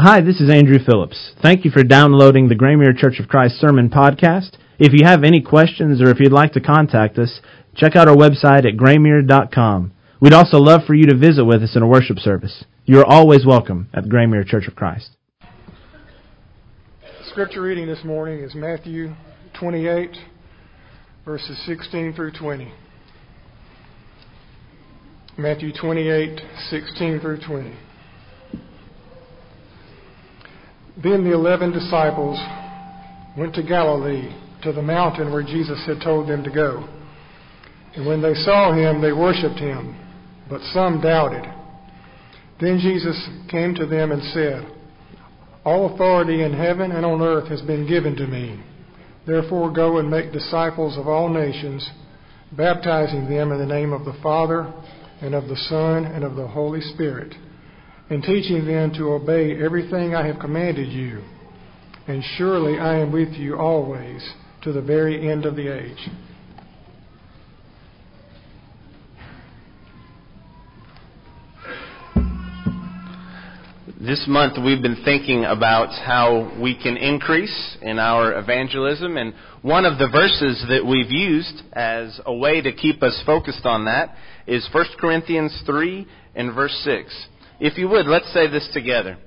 Hi, this is Andrew Phillips. Thank you for downloading the Graymere Church of Christ Sermon Podcast. If you have any questions or if you'd like to contact us, check out our website at graymere.com. We'd also love for you to visit with us in a worship service. You are always welcome at Graymere Church of Christ. Scripture reading this morning is Matthew 28, verses 16 through 20. Matthew 28, 16 through 20. Then the 11 disciples went to Galilee, to the mountain where Jesus had told them to go. And when they saw him, they worshipped him, but some doubted. Then Jesus came to them and said, "All authority in heaven and on earth has been given to me. Therefore go and make disciples of all nations, baptizing them in the name of the Father and of the Son and of the Holy Spirit, and teaching them to obey everything I have commanded you. And surely I am with you always, to the very end of the age." This month we've been thinking about how we can increase in our evangelism, and one of the verses that we've used as a way to keep us focused on that is 1 Corinthians 3 and verse 6. If you would, let's say this together.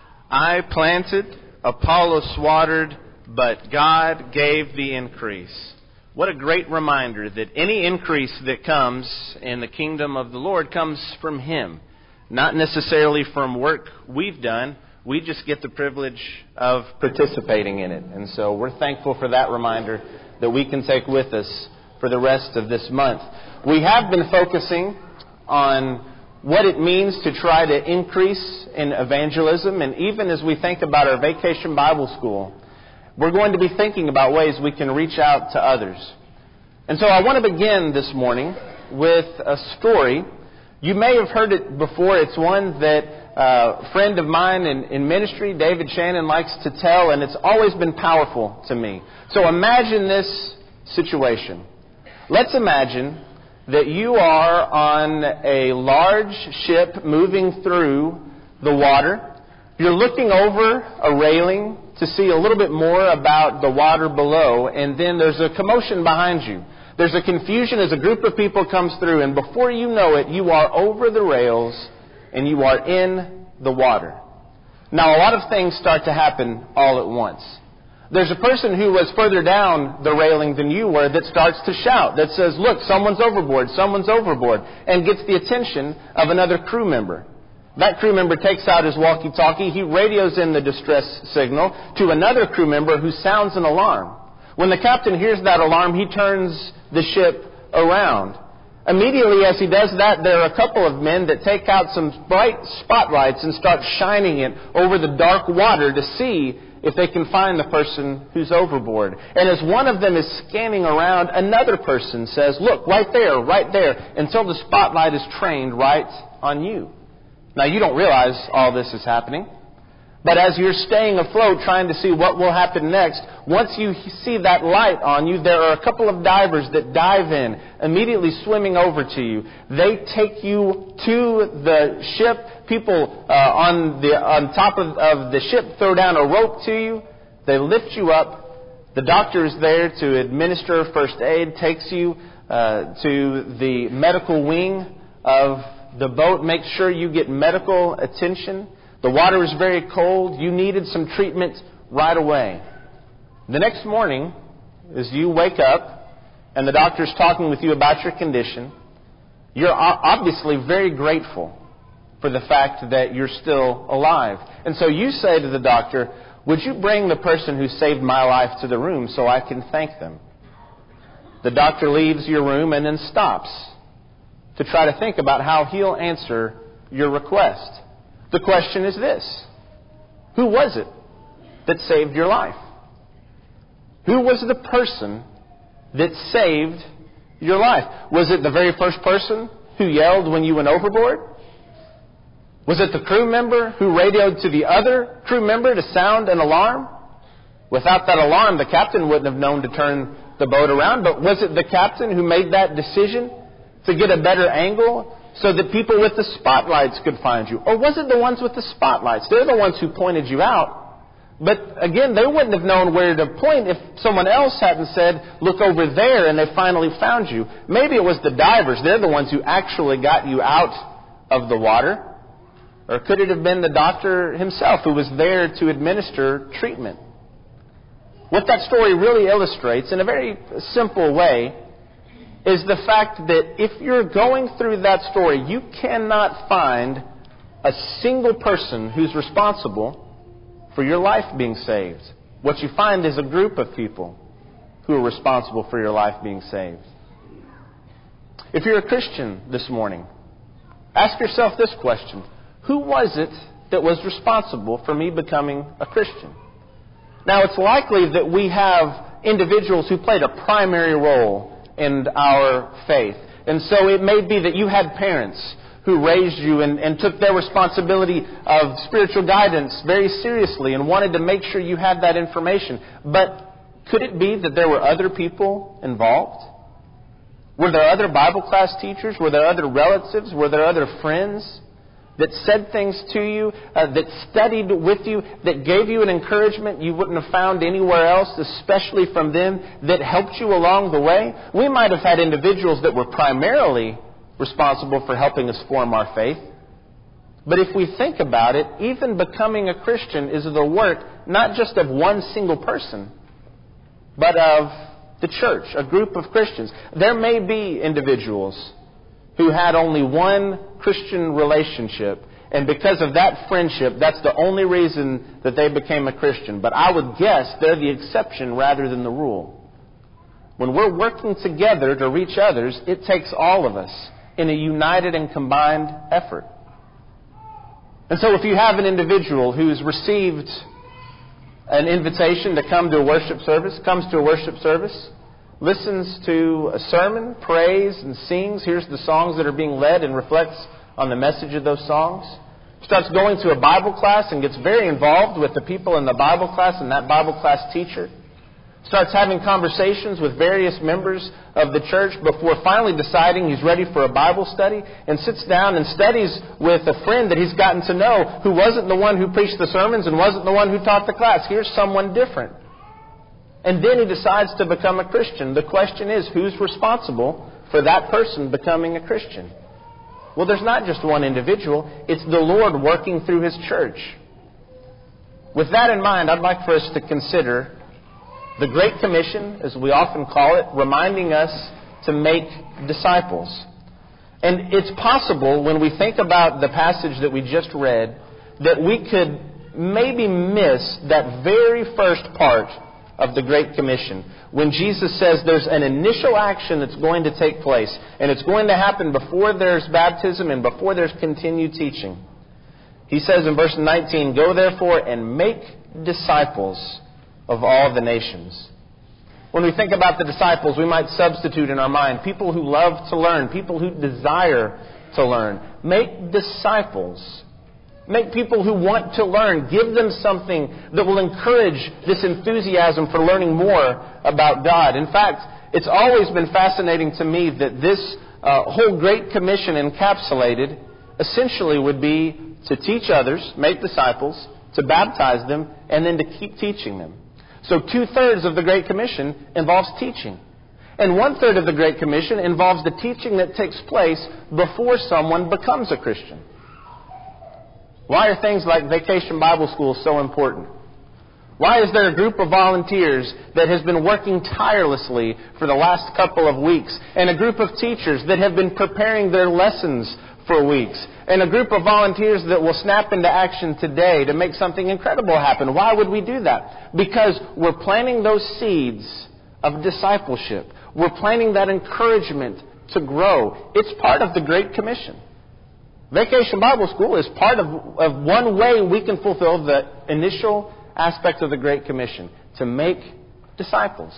I planted, Apollos watered, but God gave the increase. What a great reminder that any increase that comes in the kingdom of the Lord comes from Him. Not necessarily from work we've done. We just get the privilege of participating in it. And so we're thankful for that reminder that we can take with us for the rest of this month. We have been focusing on what it means to try to increase in evangelism. And even as we think about our Vacation Bible School, we're going to be thinking about ways we can reach out to others. And so I want to begin this morning with a story. You may have heard it before. It's one that a friend of mine in ministry, David Shannon, likes to tell, and it's always been powerful to me. So imagine this situation. Let's imagine that you are on a large ship moving through the water. You're looking over a railing to see a little bit more about the water below, and then there's a commotion behind you. There's a confusion as a group of people comes through, and before you know it, you are over the rails and you are in the water. Now, a lot of things start to happen all at once. There's a person who was further down the railing than you were that starts to shout, that says, "Look, someone's overboard, and gets the attention of another crew member. That crew member takes out his walkie-talkie. He radios in the distress signal to another crew member who sounds an alarm. When the captain hears that alarm, he turns the ship around. Immediately as he does that, there are a couple of men that take out some bright spotlights and start shining it over the dark water to see if they can find the person who's overboard. And as one of them is scanning around, another person says, "Look, right there," until the spotlight is trained right on you. Now, you don't realize all this is happening. But as you're staying afloat, trying to see what will happen next, once you see that light on you, there are a couple of divers that dive in, immediately swimming over to you. They take you to the ship. People on top of the ship throw down a rope to you. They lift you up. The doctor is there to administer first aid, takes you to the medical wing of the boat, makes sure you get medical attention. The water is very cold. You needed some treatment right away. The next morning, as you wake up and the doctor's talking with you about your condition, you're obviously very grateful for the fact that you're still alive. And so you say to the doctor, "Would you bring the person who saved my life to the room so I can thank them?" The doctor leaves your room and then stops to try to think about how he'll answer your request. The question is this: who was it that saved your life? Who was the person that saved your life? Was it the very first person who yelled when you went overboard? Was it the crew member who radioed to the other crew member to sound an alarm? Without that alarm, the captain wouldn't have known to turn the boat around. But was it the captain who made that decision to get a better angle so that people with the spotlights could find you? Or was it the ones with the spotlights? They're the ones who pointed you out. But again, they wouldn't have known where to point if someone else hadn't said, look over there, and they finally found you. Maybe it was the divers. They're the ones who actually got you out of the water. Or could it have been the doctor himself who was there to administer treatment? What that story really illustrates in a very simple way is the fact that if you're going through that story, you cannot find a single person who's responsible for your life being saved. What you find is a group of people who are responsible for your life being saved. If you're a Christian this morning, ask yourself this question. Who was it that was responsible for me becoming a Christian? Now, it's likely that we have individuals who played a primary role in our faith. And so it may be that you had parents who raised you and took their responsibility of spiritual guidance very seriously and wanted to make sure you had that information. But could it be that there were other people involved? Were there other Bible class teachers? Were there other relatives? Were there other friends that said things to you, that studied with you, that gave you an encouragement you wouldn't have found anywhere else, especially from them, that helped you along the way? We might have had individuals that were primarily responsible for helping us form our faith. But if we think about it, even becoming a Christian is the work not just of one single person, but of the church, a group of Christians. There may be individuals who had only one Christian relationship, and because of that friendship, that's the only reason that they became a Christian. But I would guess they're the exception rather than the rule. When we're working together to reach others, it takes all of us in a united and combined effort. And so if you have an individual who's received an invitation to come to a worship service, comes to a worship service, listens to a sermon, prays and sings, hears the songs that are being led and reflects on the message of those songs, starts going to a Bible class and gets very involved with the people in the Bible class and that Bible class teacher, starts having conversations with various members of the church before finally deciding he's ready for a Bible study, and sits down and studies with a friend that he's gotten to know who wasn't the one who preached the sermons and wasn't the one who taught the class. Here's someone different. And then he decides to become a Christian. The question is, who's responsible for that person becoming a Christian? Well, there's not just one individual. It's the Lord working through His church. With that in mind, I'd like for us to consider the Great Commission, as we often call it, reminding us to make disciples. And it's possible, when we think about the passage that we just read, that we could maybe miss that very first part of the Great Commission, when Jesus says there's an initial action that's going to take place, and it's going to happen before there's baptism and before there's continued teaching. He says in verse 19, "Go therefore and make disciples of all the nations." When we think about the disciples, we might substitute in our mind people who love to learn, people who desire to learn. Make disciples. Make people who want to learn. Give them something that will encourage this enthusiasm for learning more about God. In fact, it's always been fascinating to me that this whole Great Commission encapsulated essentially would be to teach others, make disciples, to baptize them, and then to keep teaching them. So 2/3 of the Great Commission involves teaching. And 1/3 of the Great Commission involves the teaching that takes place before someone becomes a Christian. Why are things like Vacation Bible School so important? Why is there a group of volunteers that has been working tirelessly for the last couple of weeks, and a group of teachers that have been preparing their lessons for weeks, and a group of volunteers that will snap into action today to make something incredible happen? Why would we do that? Because we're planting those seeds of discipleship. We're planting that encouragement to grow. It's part of the Great Commission. Vacation Bible School is part of one way we can fulfill the initial aspect of the Great Commission, to make disciples.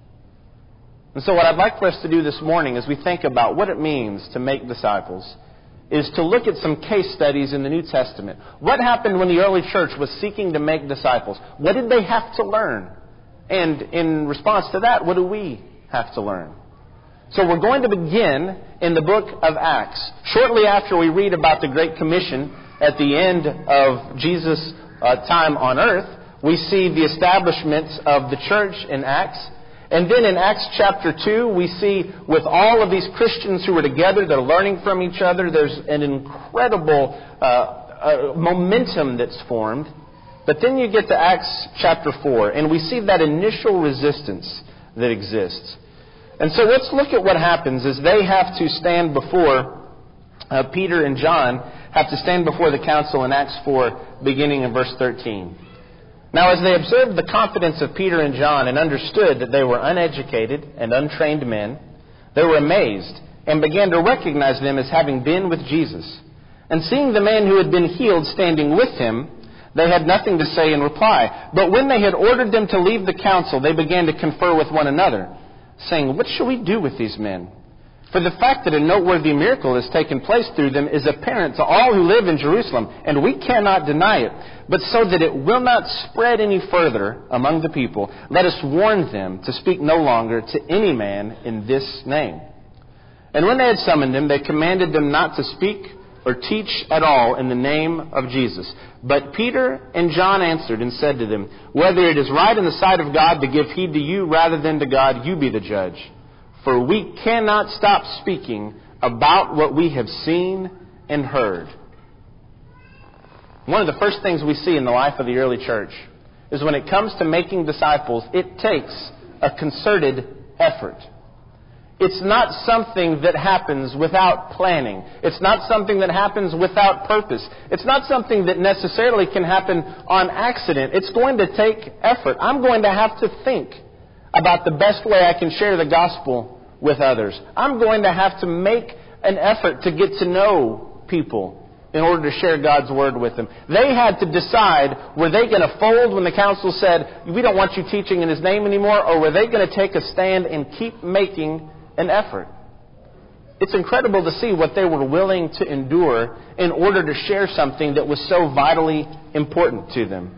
And so what I'd like for us to do this morning as we think about what it means to make disciples is to look at some case studies in the New Testament. What happened when the early church was seeking to make disciples? What did they have to learn? And in response to that, what do we have to learn? So we're going to begin in the book of Acts. Shortly after we read about the Great Commission at the end of Jesus' time on earth, we see the establishment of the church in Acts. And then in Acts chapter 2, we see with all of these Christians who are together, they're learning from each other, there's an incredible momentum that's formed. But then you get to Acts chapter 4, and we see that initial resistance that exists. And so let's look at what happens as they have to stand before, Peter and John have to stand before the council in Acts 4, beginning in verse 13. Now, as they observed the confidence of Peter and John and understood that they were uneducated and untrained men, they were amazed and began to recognize them as having been with Jesus. And seeing the man who had been healed standing with him, they had nothing to say in reply. But when they had ordered them to leave the council, they began to confer with one another, saying, "What shall we do with these men? For the fact that a noteworthy miracle has taken place through them is apparent to all who live in Jerusalem, and we cannot deny it. But so that it will not spread any further among the people, let us warn them to speak no longer to any man in this name." And when they had summoned them, they commanded them not to speak or teach at all in the name of Jesus. But Peter and John answered and said to them, "Whether it is right in the sight of God to give heed to you rather than to God, you be the judge. For we cannot stop speaking about what we have seen and heard." One of the first things we see in the life of the early church is when it comes to making disciples, it takes a concerted effort. It's not something that happens without planning. It's not something that happens without purpose. It's not something that necessarily can happen on accident. It's going to take effort. I'm going to have to think about the best way I can share the gospel with others. I'm going to have to make an effort to get to know people in order to share God's Word with them. They had to decide, were they going to fold when the council said, "We don't want you teaching in His name anymore," or were they going to take a stand and keep making an effort? It's incredible to see what they were willing to endure in order to share something that was so vitally important to them.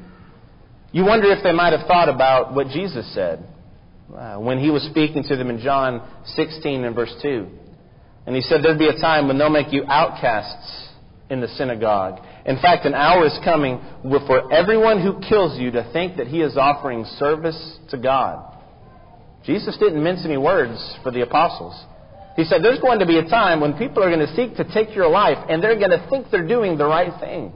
You wonder if they might have thought about what Jesus said when He was speaking to them in John 16 and verse 2. And He said, "There'll be a time when they'll make you outcasts in the synagogue. In fact, an hour is coming for everyone who kills you to think that he is offering service to God." Jesus didn't mince any words for the apostles. He said there's going to be a time when people are going to seek to take your life and they're going to think they're doing the right thing.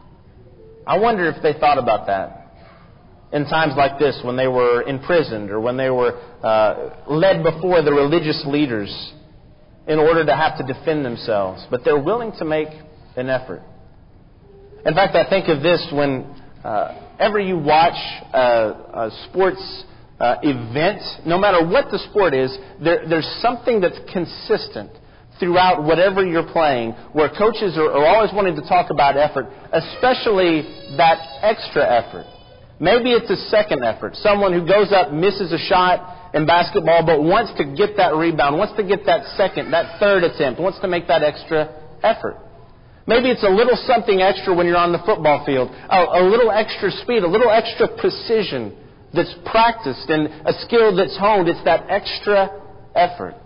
I wonder if they thought about that in times like this when they were imprisoned or when they were led before the religious leaders in order to have to defend themselves. But they're willing to make an effort. In fact, I think of this when ever you watch a sports event, no matter what the sport is, there's something that's consistent throughout whatever you're playing, where coaches are always wanting to talk about effort, especially that extra effort. Maybe it's a second effort. Someone who goes up, misses a shot in basketball, but wants to get that rebound, wants to get that second, that third attempt, wants to make that extra effort. Maybe it's a little something extra when you're on the football field, a little extra speed, a little extra precision that's practiced and a skill that's honed. It's that extra effort.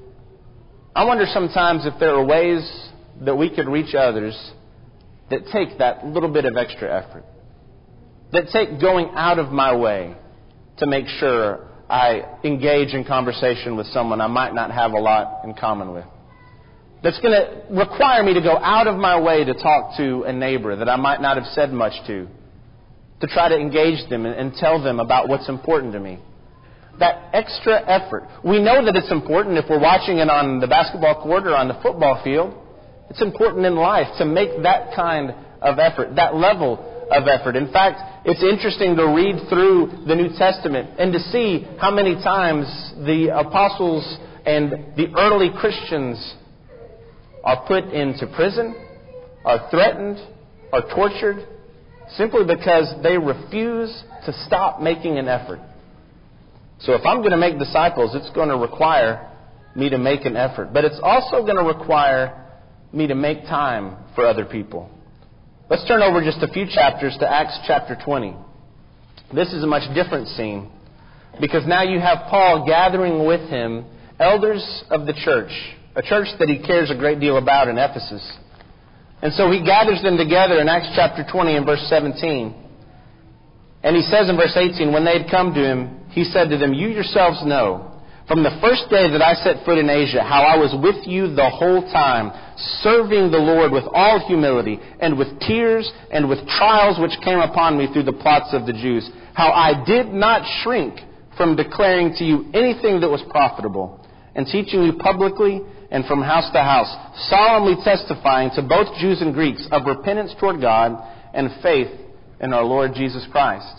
I wonder sometimes if there are ways that we could reach others that take that little bit of extra effort, that take going out of my way to make sure I engage in conversation with someone I might not have a lot in common with. That's going to require me to go out of my way to talk to a neighbor that I might not have said much to try to engage them and tell them about what's important to me. That extra effort. We know that it's important if we're watching it on the basketball court or on the football field. It's important in life to make that kind of effort, that level of effort. In fact, it's interesting to read through the New Testament and to see how many times the apostles and the early Christians are put into prison, are threatened, are tortured, simply because they refuse to stop making an effort. So if I'm going to make disciples, it's going to require me to make an effort. But it's also going to require me to make time for other people. Let's turn over just a few chapters to Acts chapter 20. This is a much different scene, because now you have Paul gathering with him elders of the church, a church that he cares a great deal about in Ephesus. And so he gathers them together in Acts chapter 20 and verse 17. And he says in verse 18, when they had come to him, he said to them, "You yourselves know, from the first day that I set foot in Asia, how I was with you the whole time, serving the Lord with all humility, and with tears, and with trials which came upon me through the plots of the Jews, how I did not shrink from declaring to you anything that was profitable, and teaching you publicly and from house to house, solemnly testifying to both Jews and Greeks of repentance toward God and faith in our Lord Jesus Christ."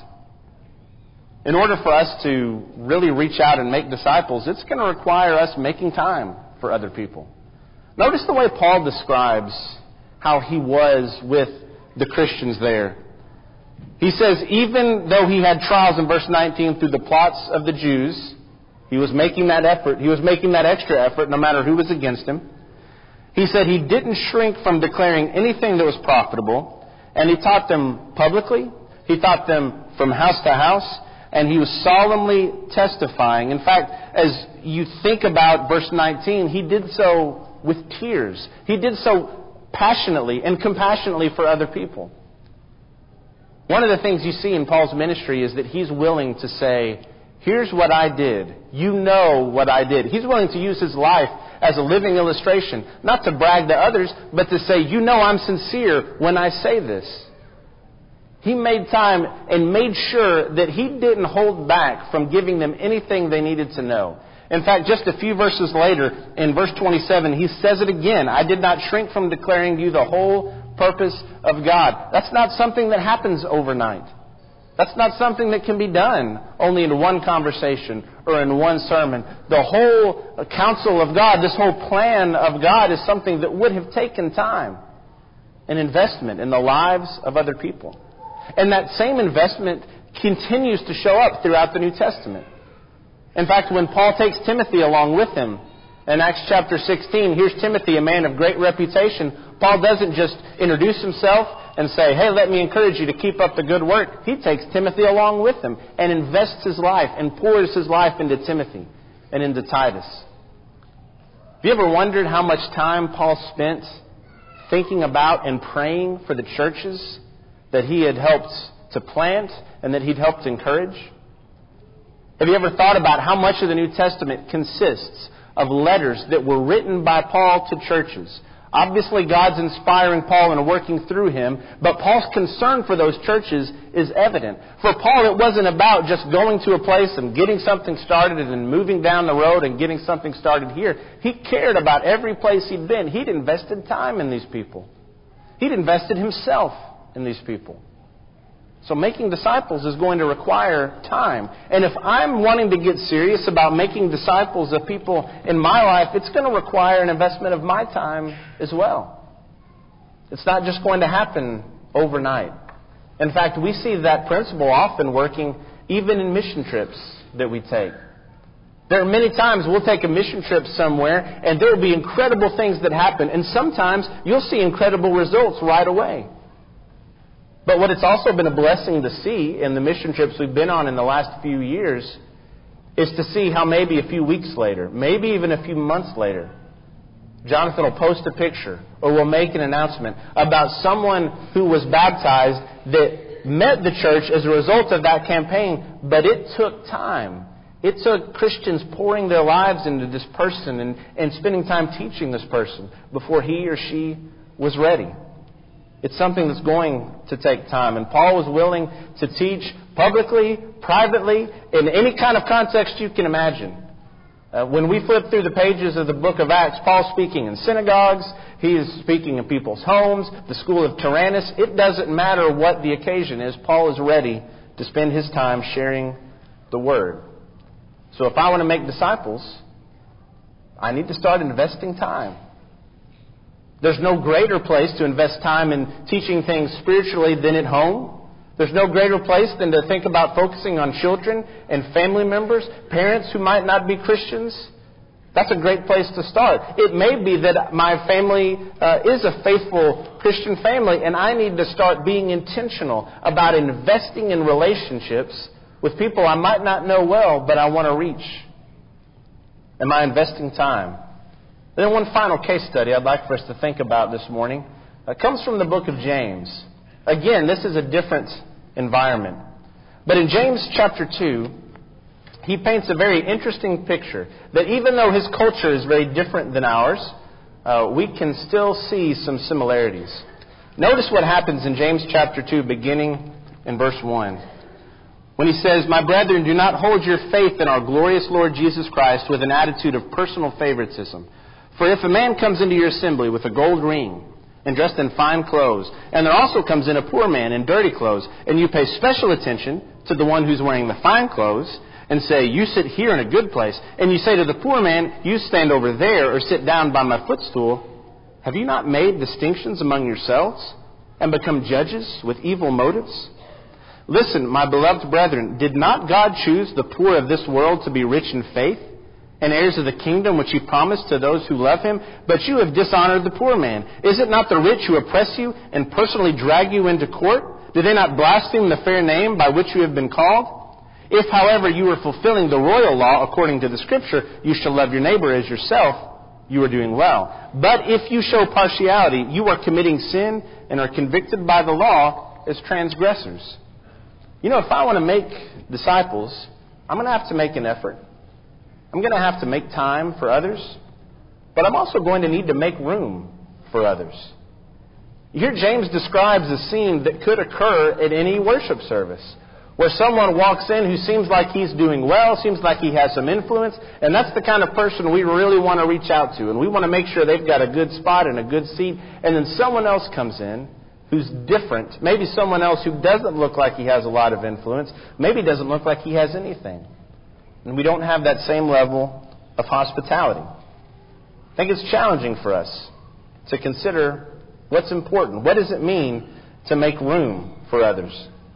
In order for us to really reach out and make disciples, it's going to require us making time for other people. Notice the way Paul describes how he was with the Christians there. He says, even though he had trials in verse 19 through the plots of the Jews, he was making that effort. He was making that extra effort no matter who was against him. He said he didn't shrink from declaring anything that was profitable, and he taught them publicly. He taught them from house to house. And he was solemnly testifying. In fact, as you think about verse 19, he did so with tears. He did so passionately and compassionately for other people. One of the things you see in Paul's ministry is that he's willing to say, here's what I did. You know what I did. He's willing to use his life as a living illustration, not to brag to others, but to say, you know I'm sincere when I say this. He made time and made sure that he didn't hold back from giving them anything they needed to know. In fact, just a few verses later, in verse 27, he says it again. I did not shrink from declaring to you the whole purpose of God. That's not something that happens overnight. That's not something that can be done only in one conversation or in one sermon. The whole counsel of God, this whole plan of God is something that would have taken time and investment in the lives of other people. And that same investment continues to show up throughout the New Testament. In fact, when Paul takes Timothy along with him in Acts chapter 16, here's Timothy, a man of great reputation. Paul doesn't just introduce himself and say, hey, let me encourage you to keep up the good work. He takes Timothy along with him and invests his life and pours his life into Timothy and into Titus. Have you ever wondered how much time Paul spent thinking about and praying for the churches that he had helped to plant and that he'd helped encourage? Have you ever thought about how much of the New Testament consists of letters that were written by Paul to churches? Obviously, God's inspiring Paul and working through him, but Paul's concern for those churches is evident. For Paul, it wasn't about just going to a place and getting something started and then moving down the road and getting something started here. He cared about every place he'd been. He'd invested time in these people. He'd invested himself in these people. So making disciples is going to require time. And if I'm wanting to get serious about making disciples of people in my life, it's going to require an investment of my time as well. It's not just going to happen overnight. In fact, we see that principle often working even in mission trips that we take. There are many times we'll take a mission trip somewhere and there will be incredible things that happen. And sometimes you'll see incredible results right away. But what it's also been a blessing to see in the mission trips we've been on in the last few years is to see how maybe a few weeks later, maybe even a few months later, Jonathan will post a picture or will make an announcement about someone who was baptized that met the church as a result of that campaign, but it took time. It took Christians pouring their lives into this person and spending time teaching this person before he or she was ready. It's something that's going to take time. And Paul was willing to teach publicly, privately, in any kind of context you can imagine. When we flip through the pages of the book of Acts, Paul's speaking in synagogues. He is speaking in people's homes, the school of Tyrannus. It doesn't matter what the occasion is. Paul is ready to spend his time sharing the word. So if I want to make disciples, I need to start investing time. There's no greater place to invest time in teaching things spiritually than at home. There's no greater place than to think about focusing on children and family members, parents who might not be Christians. That's a great place to start. It may be that my family is a faithful Christian family, and I need to start being intentional about investing in relationships with people I might not know well, but I want to reach. Am I investing time? And then one final case study I'd like for us to think about this morning comes from the book of James. Again, this is a different environment. But in James chapter 2, he paints a very interesting picture that even though his culture is very different than ours, we can still see some similarities. Notice what happens in James chapter 2, beginning in verse 1. When he says, "My brethren, do not hold your faith in our glorious Lord Jesus Christ with an attitude of personal favoritism. For if a man comes into your assembly with a gold ring and dressed in fine clothes, and there also comes in a poor man in dirty clothes, and you pay special attention to the one who's wearing the fine clothes, and say, 'You sit here in a good place,' and you say to the poor man, 'You stand over there or sit down by my footstool,' have you not made distinctions among yourselves and become judges with evil motives? Listen, my beloved brethren, did not God choose the poor of this world to be rich in faith and heirs of the kingdom which he promised to those who love him? But you have dishonored the poor man. Is it not the rich who oppress you and personally drag you into court? Do they not blaspheme the fair name by which you have been called? If, however, you are fulfilling the royal law according to the Scripture, 'You shall love your neighbor as yourself,' you are doing well. But if you show partiality, you are committing sin and are convicted by the law as transgressors." You know, if I want to make disciples, I'm going to have to make an effort. I'm going to have to make time for others. But I'm also going to need to make room for others. Here James describes a scene that could occur at any worship service, where someone walks in who seems like he's doing well, seems like he has some influence, and that's the kind of person we really want to reach out to. And we want to make sure they've got a good spot and a good seat. And then someone else comes in who's different, maybe someone else who doesn't look like he has a lot of influence, maybe doesn't look like he has anything. And we don't have that same level of hospitality. I think it's challenging for us to consider what's important. What does it mean to make room for others?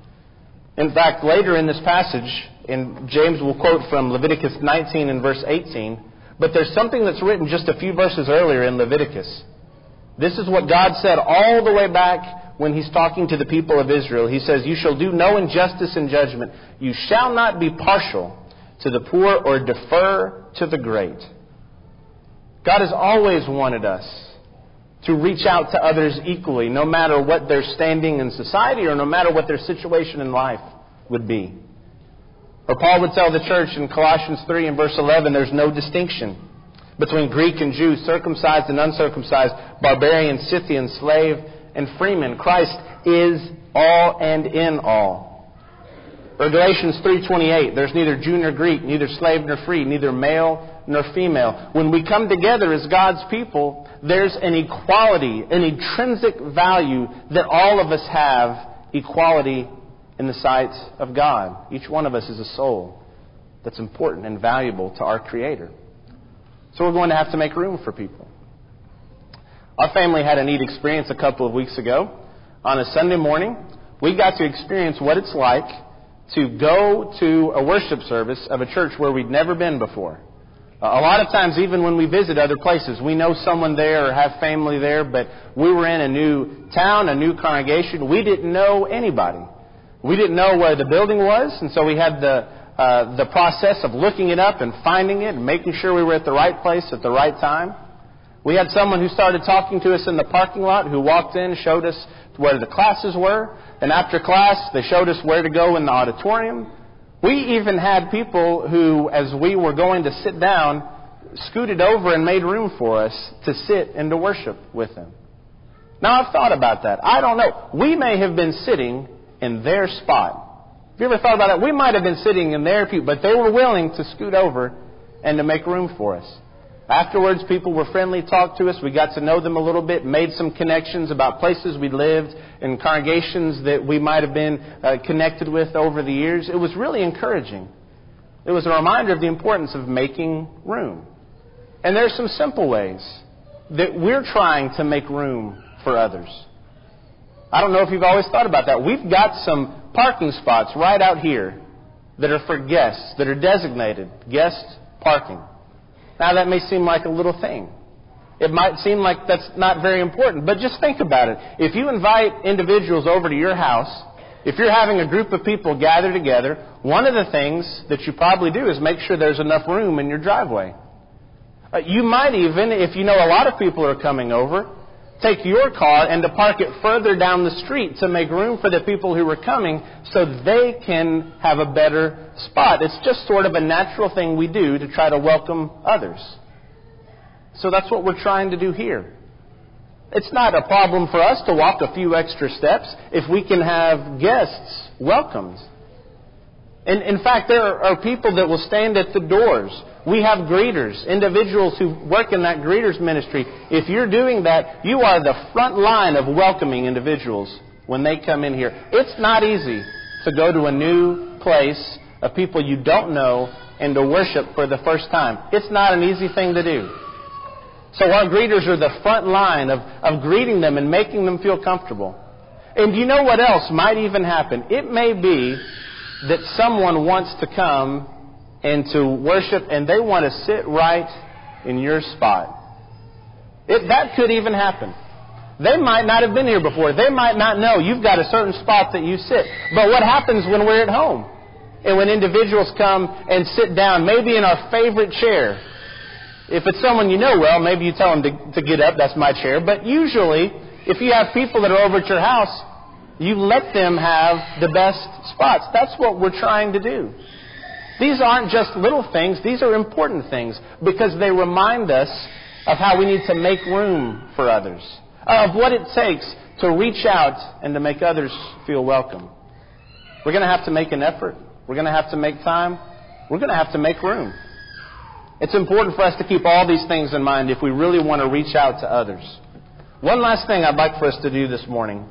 In fact, later in this passage, James will quote from Leviticus 19 and verse 18, but there's something that's written just a few verses earlier in Leviticus. This is what God said all the way back when he's talking to the people of Israel. He says, "You shall do no injustice in judgment. You shall not be partial to the poor or defer to the great." God has always wanted us to reach out to others equally, no matter what their standing in society or no matter what their situation in life would be. Or Paul would tell the church in Colossians 3 and verse 11, there's no distinction between Greek and Jew, circumcised and uncircumcised, barbarian, Scythian, slave, and freeman. Christ is all and in all. Or Galatians 3:28, there's neither Jew nor Greek, neither slave nor free, neither male nor female. When we come together as God's people, there's an equality, an intrinsic value that all of us have, equality in the sight of God. Each one of us is a soul that's important and valuable to our Creator. So we're going to have to make room for people. Our family had a neat experience a couple of weeks ago. On a Sunday morning, we got to experience what it's like to go to a worship service of a church where we'd never been before. A lot of times, even when we visit other places, we know someone there or have family there, but we were in a new town, a new congregation. We didn't know anybody. We didn't know where the building was, and so we had the process of looking it up and finding it and making sure we were at the right place at the right time. We had someone who started talking to us in the parking lot who walked in, showed us where the classes were, and after class, they showed us where to go in the auditorium. We even had people who, as we were going to sit down, scooted over and made room for us to sit and to worship with them. Now, I've thought about that. I don't know. We may have been sitting in their spot. Have you ever thought about that? We might have been sitting in their pew, but they were willing to scoot over and to make room for us. Afterwards, people were friendly, talked to us. We got to know them a little bit, made some connections about places we lived and congregations that we might have been connected with over the years. It was really encouraging. It was a reminder of the importance of making room. And there are some simple ways that we're trying to make room for others. I don't know if you've always thought about that. We've got some parking spots right out here that are for guests, that are designated guest parking. Now, that may seem like a little thing. It might seem like that's not very important, but just think about it. If you invite individuals over to your house, if you're having a group of people gather together, one of the things that you probably do is make sure there's enough room in your driveway. You might even, if you know a lot of people are coming over, take your car and to park it further down the street to make room for the people who are coming so they can have a better spot. It's just sort of a natural thing we do to try to welcome others. So that's what we're trying to do here. It's not a problem for us to walk a few extra steps if we can have guests welcomed. And in fact, there are people that will stand at the doors. We have greeters, individuals who work in that greeters ministry. If you're doing that, you are the front line of welcoming individuals when they come in here. It's not easy to go to a new place of people you don't know and to worship for the first time. It's not an easy thing to do. So our greeters are the front line of greeting them and making them feel comfortable. And you know what else might even happen? It may be that someone wants to come and to worship and they want to sit right in your spot. That could even happen. They might not have been here before. They might not know you've got a certain spot that you sit. But what happens when we're at home? And when individuals come and sit down, maybe in our favorite chair. If it's someone you know well, maybe you tell them to get up, that's my chair. But usually, if you have people that are over at your house, you let them have the best spots. That's what we're trying to do. These aren't just little things. These are important things because they remind us of how we need to make room for others, of what it takes to reach out and to make others feel welcome. We're going to have to make an effort. We're going to have to make time. We're going to have to make room. It's important for us to keep all these things in mind if we really want to reach out to others. One last thing I'd like for us to do this morning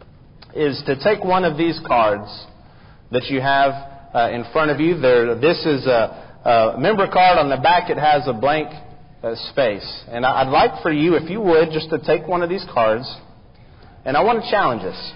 is to take one of these cards that you have in front of you. This is a member card. On the back it has a blank space. And I'd like for you, if you would, just to take one of these cards. And I want to challenge us.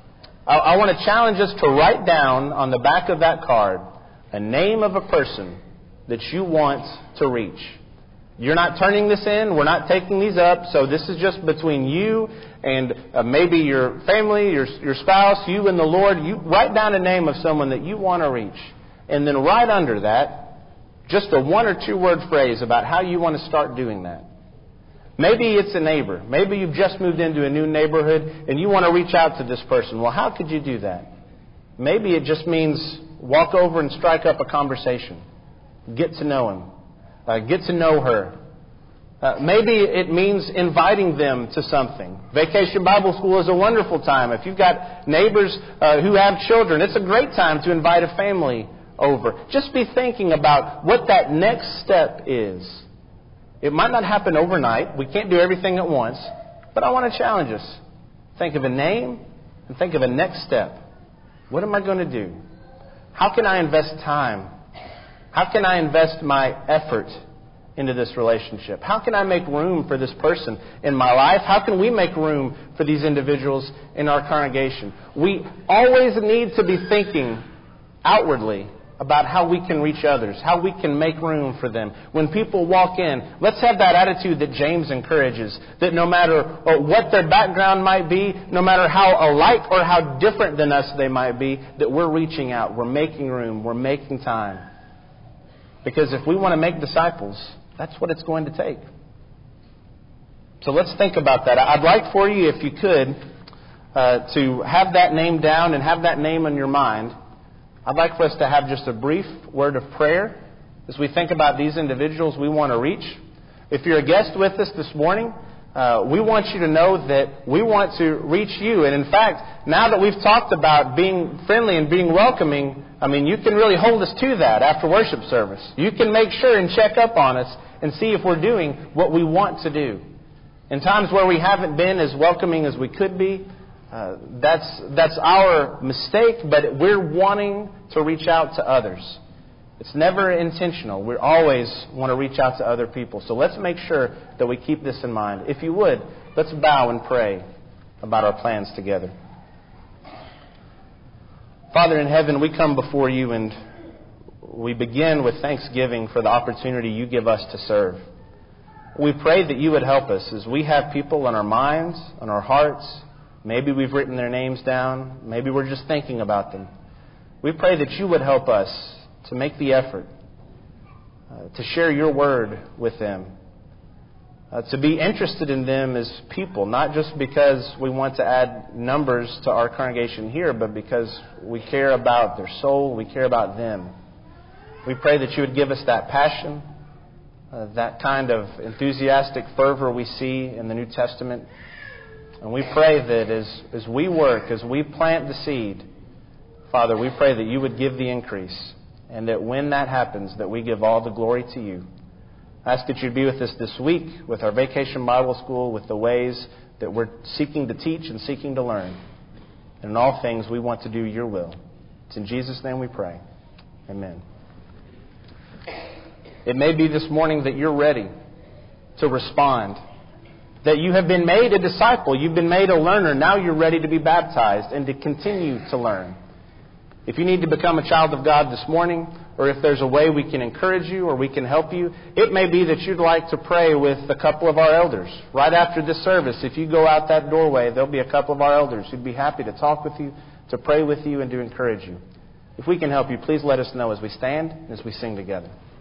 I want to challenge us to write down on the back of that card a name of a person that you want to reach. You're not turning this in. We're not taking these up. So this is just between you and maybe your family, your spouse, you and the Lord. You write down a name of someone that you want to reach. And then right under that, just a 1 or 2 word phrase about how you want to start doing that. Maybe it's a neighbor. Maybe you've just moved into a new neighborhood and you want to reach out to this person. Well, how could you do that? Maybe it just means walk over and strike up a conversation. Get to know him. Get to know her. Maybe it means inviting them to something. Vacation Bible School is a wonderful time. If you've got neighbors who have children, it's a great time to invite a family over. Just be thinking about what that next step is. It might not happen overnight. We can't do everything at once. But I want to challenge us. Think of a name and think of a next step. What am I going to do? How can I invest time? How can I invest my effort into this relationship? How can I make room for this person in my life? How can we make room for these individuals in our congregation? We always need to be thinking outwardly about how we can reach others, how we can make room for them. When people walk in, let's have that attitude that James encourages, that no matter what their background might be, no matter how alike or how different than us they might be, that we're reaching out, we're making room, we're making time. Because if we want to make disciples, that's what it's going to take. So let's think about that. I'd like for you, if you could, to have that name down and have that name in your mind. I'd like for us to have just a brief word of prayer as we think about these individuals we want to reach. If you're a guest with us this morning, we want you to know that we want to reach you. And in fact, now that we've talked about being friendly and being welcoming, you can really hold us to that after worship service. You can make sure and check up on us and see if we're doing what we want to do. In times where we haven't been as welcoming as we could be, that's our mistake, but we're wanting to reach out to others. It's never intentional. We always want to reach out to other people. So let's make sure that we keep this in mind. If you would, let's bow and pray about our plans together. Father in heaven, we come before you and we begin with thanksgiving for the opportunity you give us to serve. We pray that you would help us as we have people on our minds, on our hearts. Maybe we've written their names down. Maybe we're just thinking about them. We pray that you would help us to make the effort to share your word with them, to be interested in them as people, not just because we want to add numbers to our congregation here, but because we care about their soul, we care about them. We pray that you would give us that passion, that kind of enthusiastic fervor we see in the New Testament. And we pray that as we work, as we plant the seed, Father, we pray that you would give the increase, and that when that happens, that we give all the glory to you. I ask that you'd be with us this week with our Vacation Bible School, with the ways that we're seeking to teach and seeking to learn. And in all things, we want to do your will. It's in Jesus' name we pray. Amen. It may be this morning that you're ready to respond, that you have been made a disciple, you've been made a learner, now you're ready to be baptized and to continue to learn. If you need to become a child of God this morning, or if there's a way we can encourage you or we can help you, it may be that you'd like to pray with a couple of our elders. Right after this service, if you go out that doorway, there'll be a couple of our elders who'd be happy to talk with you, to pray with you, and to encourage you. If we can help you, please let us know as we stand and as we sing together.